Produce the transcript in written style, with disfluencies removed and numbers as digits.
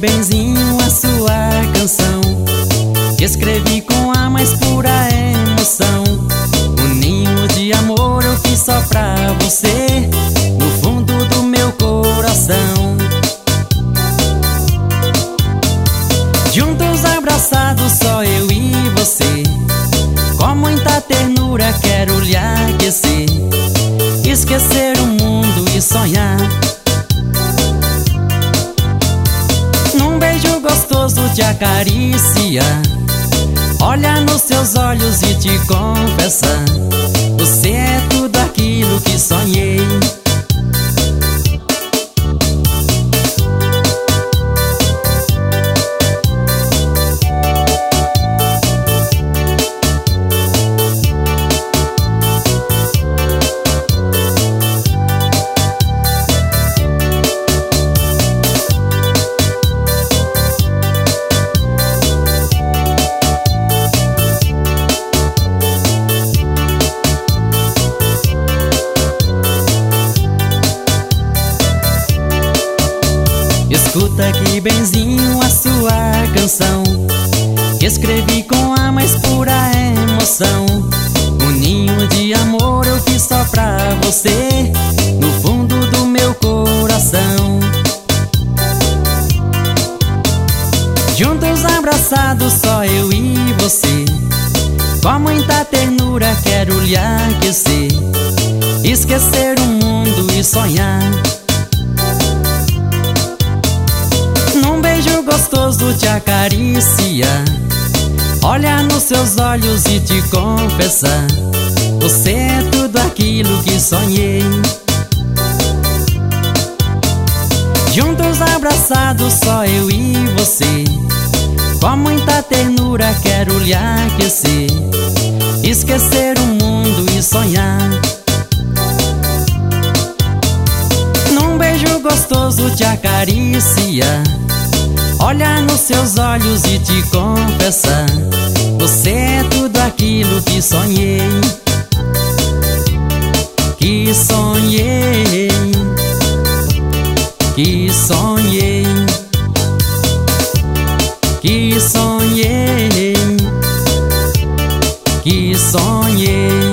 benzinho a sua canção, que escrevi com a mais pura emoção. Um ninho de amor eu fiz só pra você, no fundo do meu coração. Juntos abraçados, só eu e você, com muita ternura quero lhe aquecer, esquecer o mundo e sonhar. Num beijo gostoso te acariciar, olhar nos seus olhos e te confessar: você é tudo aquilo que sonhei. Escuta que benzinho a sua canção, que escrevi com a mais pura emoção. Um ninho de amor eu fiz só pra você, no fundo do meu coração. Juntos abraçados, só eu e você, com muita ternura quero lhe aquecer, esquecer o mundo e sonhar. Num beijo gostoso te acariciar, olhar nos seus olhos e te confessar: você é tudo aquilo que sonhei. Juntos abraçados, só eu e você, com muita ternura quero lhe aquecer, esquecer o mundo e sonhar. Num beijo gostoso te acariciar, olhar nos seus olhos e te confessar: você é tudo aquilo que sonhei. Que sonhei, que sonhei, que sonhei, que sonhei.